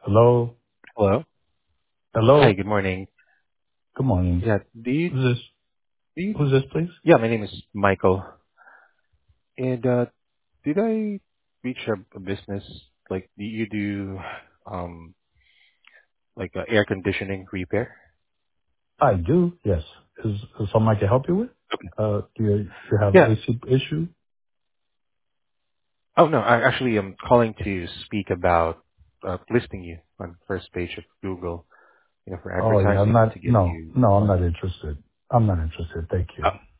Hello? Hello. Hi, Hello? good morning. Good morning. Yeah, do you, Who's this? do you, Who's this, please? yeah, my name is Michael. And, did I reach a business, like, do you do, um, like, air conditioning repair? I do, yes. Is something I can help you with? Okay. Do you have Yeah. AC issue? Oh, no, I actually am calling to speak about, listing you on first page of Google, for Oh, yeah, advertising to get no, you no, I'm not more. interested. I'm not interested. Thank Oh, you.